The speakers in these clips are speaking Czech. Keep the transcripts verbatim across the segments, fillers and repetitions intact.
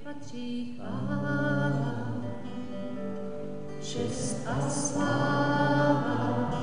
patří chvála, čest a sláva.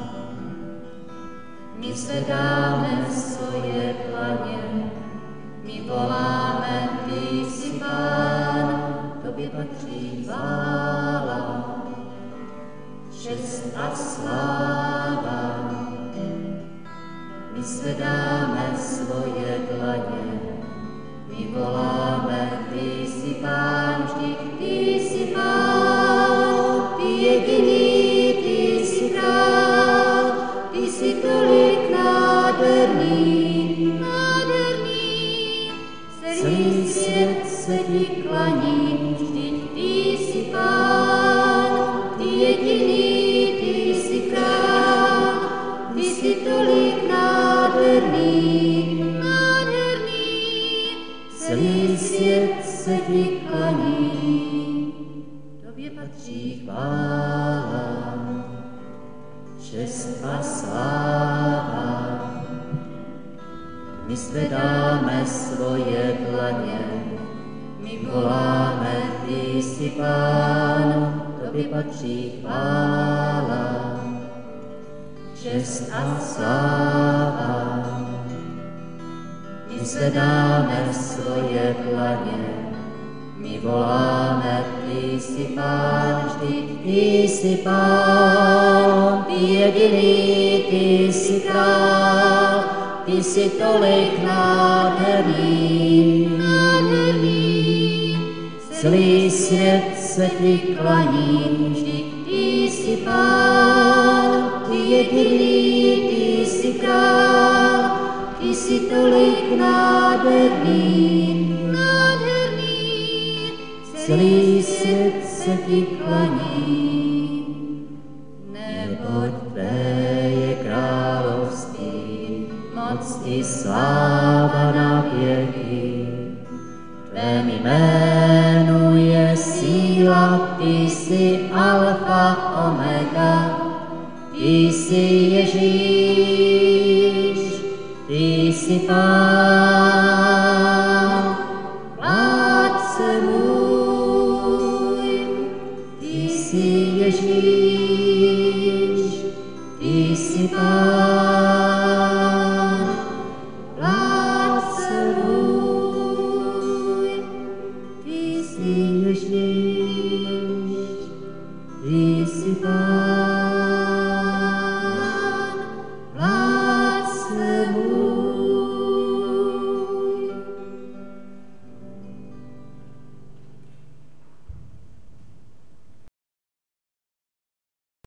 My zvedáme svoje dlaně, my voláme, ty jsi Pán, tobě patří chvála, čest a sláva. My zvedáme svoje dlaně, my voláme, ty jsi Pán, vždyť ty jsi Pán, ty jediný, ty jsi král, ty jsi tolik nádherný, nádherný. Celý svět se ti klaní, vždyť ty jsi Pán, ty jediný, ty jsi král, ty jsi tolik nádherný, nádherný. Celý svět se ti klaní, tobě patří chvála, čest a sláva. My zvedáme svoje dlaně, my voláme, ty jsi Pán, tobě patří chvála, čest a sláva. My zvedáme svoje dlaně, my voláme, ty jsi Pán, vždyť ty jsi Pán, ty jediný, ty jsi král, ty jsi tolik nádherný, nádherný. Celý svět se ti klaní, vždyť ty jsi Pán, ty jediný, ty jsi král, ty jsi tolik nádherný, nádherný. Celý svět se ti klaní, neboť tvé je království, moc i sláva na věky. Tvém jménu je síla, ty jsi alfa omega, ty jsi Ježíš, ty jsi Pán.